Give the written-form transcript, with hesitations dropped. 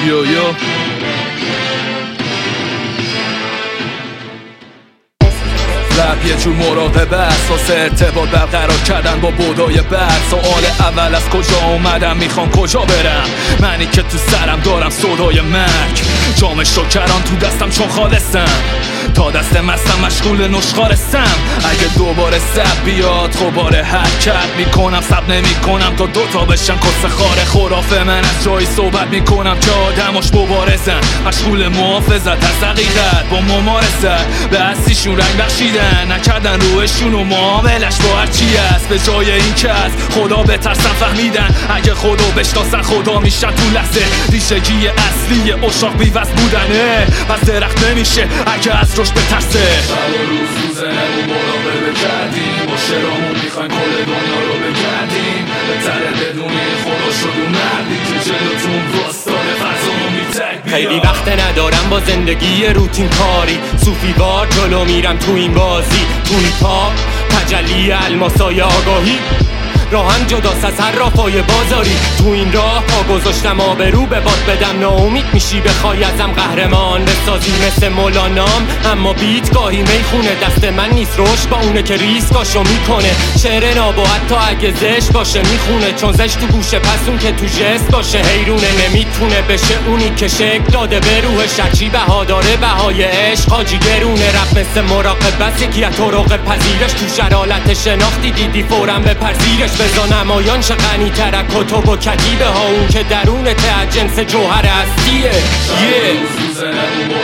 یو رپ یه جور مراقبه است واسه ارتباط برقرار کردن با بودای بعد. سوال اول از کجا اومدم میخوام کجا برم، منی که تو سرم دارم صدای مرگ. جام شکران تو دستم چون خالصم، تا دست مستم مشغول نشخارستم. اگه دوباره سب بیاد خوباره حرکت میکنم، سب نمیکنم تا دوتا بشن کس خاره. خرافه من از جایی صحبت میکنم که آدماش مبارزن، مشغول محافظت از حقیقت با ممارست. به هستیشون رنگ بخشیدن، نکردن روشون و معاملش با هرچی است. به جای این که از خدا بترسن فهمیدن اگه خدا بشناسن خدا میشن تو لحظه. ریشگی اصلی اشاق بیوز بودنه، پس درخت نمیشه اگه از روش بترسه. شب و روز تو زنمون مراقبه کردیم، با شرامون میخوایم کل دنیا رو بگردیم. بهتره بدونیم خدا شد و مردی که جلوتون واسطاده فرزانو میتک. خیلی وقت ندارم با زندگی روتین کاری، صوفی وار جلو میرم تو این بازی. توی پاپ تجلی الماسای آگاهی، راهم جداست از هر رافای بازاری. تو این راه پا گذاشتم آبرو به باد بدم، ناامید میشی بخوای ازم قهرمان بسازی مثل مولانام. اما بیت گاهی میخونه، دست من نیست رشد با اونه که ریسکاشو میکنه. شعر نابو حتی اگه زشت باشه میخونه، چون زشت تو گوشه پس اون که تو جست باشه حیرونه. نمیتونه بشه اونی که شکل داده به روح شکی، بها داره بهای عشق حاجی گرونه. رفت مثل مراقبت یکی از طرق پذیرش، تو شرالت شناختی دیدی فورم به پذیرش. بزا نمایان شه غنی تر از کتب و کتیبه ها، اون که درون ته جنس جوهر هستیه.